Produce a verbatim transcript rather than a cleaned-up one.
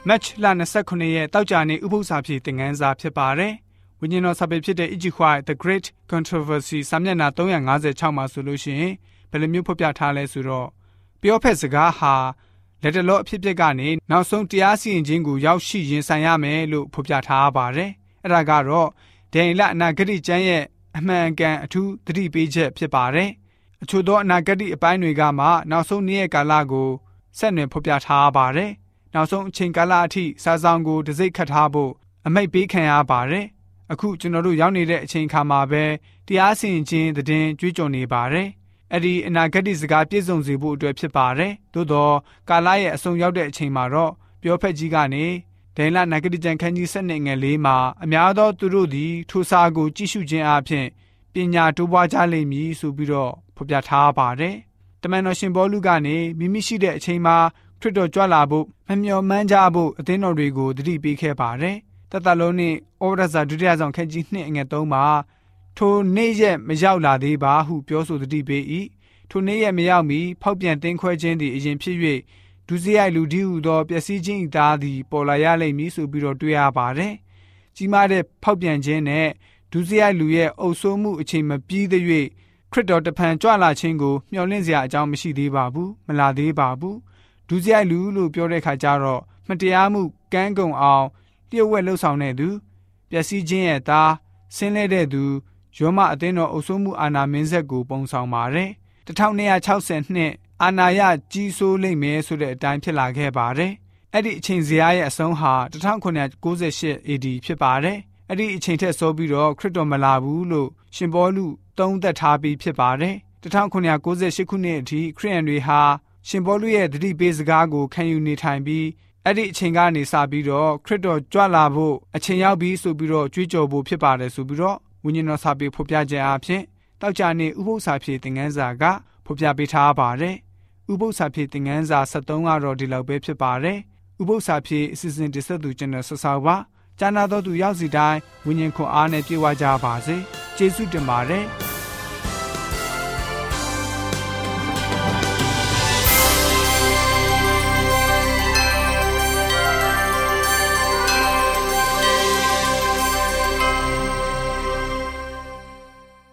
Match လ၂၉ရက်တောက်ကြနေဥပုသ္စာပြေသင်ခန်းစာဖြစ်ပါတယ်။ဝိညာဉ်တော်စာပေဖြစ်တဲ့ Ichiquai The Great Controversy စာမျက်နှာ၃၅၆မှာဆိုလို့ရှိရင်ဘယ်လိုမျိုးဖော်ပြထားလဲဆိုတော့ပြောဖက်စကားဟာလက်တလောအဖြစ်အပျက်ကနေနောက်ဆုံးတရားစီရင်ခြင်းကိုရောက်ရှိရင်ဆိုင်ရမယ်လို့ဖော်ပြထားပါတယ်။အဲ့ဒါကတော့ဒိန်လအနာဂတိကျမ်းရဲ့အမှန်ကန်အထူးသတိပေးချက်ဖြစ်ပါတယ်။အချို့သောအနာဂတိအပိုင်းတွေကမှနောက်ဆုံးနေ့ရဲ့ကာလကိုဆက်နွယ်ဖော်ပြထားပါတယ်။နောက်ဆုံးအချိန်ကာလအထိစာဆောင်ကိုတစိ့ခတ်ထားဖို့အမိန့်ပေးခံရပါတယ်။အခုကျွန်တော်တို့ရောက်နေတဲ့အချိန်ခါမှာပဲတရားစီရင်ခြင်းတည်င်းကြွေးကြော်နေပါတယ်။အဲ့ဒီအနာဂတ်စကားပြည့်စုံစေဖို့အတွက်ဖြစ်ပါတယ်။သို့တော့ကာလရဲ့အဆုံးရောက်တဲ့အချိန်မှာတော့ပြောဖက်ကြီးကနေဒိန်လနာဂတိကျမ်းခန်းကြီး၁၂ငယ်လေးမှာအများသောသူတို့သည်ထိုစာကိုကြည့်ရှုခြင်းအပြင်ပညာတိုးပွားကြလိမ့်မည်ဆိုပြီးတော့ဖော်ပြထားပါတယ်။တမန်တော်ရှင်ပေါလုကနေမိမိရှိတဲ့အချိန်မှာခရစ်တော်ကြွလာဖို့မမျှော်မှန်းကြဖို့အသင်းတော်တွေကိုတတိပေးခဲ့ပါတယ်။တသက်လုံးနဲ့ဩဝါဒစာဒုတိယဆောင်ခန်းကြီး၂အငယ်၃မှာထိုနေ့ရက်မရောက်လာသေးပါဟုပြောဆိုတတိပေး၏ထိုနေ့ရက်မရောက်မီဖောက်ပြန်သင်းခွဲခြင်းသည်အရင်ဖြစ်၍ဒုစရိုက်လူဒီဟုသောပျက်စီးခြင်း၏သားသည်ပေါ်လာရလိမ့်မည်ဆိုပြီးတော့တွေ့ရပါတယ်။ကြီးမားတဲ့ဖောက်ပြန်ခြင်းနဲ့ဒုစရိုက်လူရဲ့အုပ်ဆိုးမှုအချိန်မပြီးသရွေ့ခရစ်တော်တဖန်ကြွလာခြင်းကိုမျှော်လင့်စရာအကြောင်းမရှိသေးပါဘူးမလာသေးပါဘူးဒုစရိုက်လူလို့ပြောတဲ့ခါကျတော့မတရားမှုကမ်းကုန်အောင်လျှို့ဝှက်လှုပ်ဆောင်တဲ့သူပျက်စီးခြင်းရဲ့သားဆင်းလဲတဲ့သူယောမအသင်းတော်အုပ်စိုးမှုအာဏာမင်းဆက်ကိုပုံဆောင်ပါတယ်၁၂၆၀နှစ်အာဏာရကြီးစိုးလိမ့်မယ်ဆိုတဲ့အတိုင်းဖြစ်လာခဲ့ပါတယ်အဲ့ဒီအချိန်ဇယားရဲ့အဆုံးဟာ၁၉၉၈ အေဒီ ဖြစ်ပါတယ်အဲ့ဒီအချိန်ထက်စောပြီးတော့ခရစ်တော်မလာဘူးလို့ရှင်ပေါလုသုံးသပ်ထားပြီးဖြစ်ပါတယ်၁၉၉၈ခုနှစ်အထိခရစ်ယာန်တွေဟာရှင်ပေါလုရဲ့သတိပေးစကားကိုခံယူနေထိုင်ပြီးအဲ့ဒီအချိန်ကနေစပြီးတော့ခရစ်တော်ကြွလာဖို့အချိန်ရောက်ပြီးဆိုပြီးတော့ကြွေးကြော်ဖို့ဖြစ်ပါတယ်ဆိုပြီးတော့ဝိညာဉ်တော်စာပေဖော်ပြခြင်းအပြင်တောက်ကြနေဥပုသ္စာပြေသင်ခန်းစာကဖော်ပြပေးထားပါတယ်ဥပုသ္စာပြေသင်ခန်းစာ၁၃ကတော့ဒီလောက်ပဲဖြစ်ပါတယ်ဥပုသ္စာပြေအစီအစဉ်တဆက်သူကျွန်တော်ဆဆာပါကျမ်းနာတော်သူရောက်စီတိုင်းဝိညာဉ်ခွန်အားနဲ့ပြေဝကြပါစေကျေးဇူးတင်ပါတယ်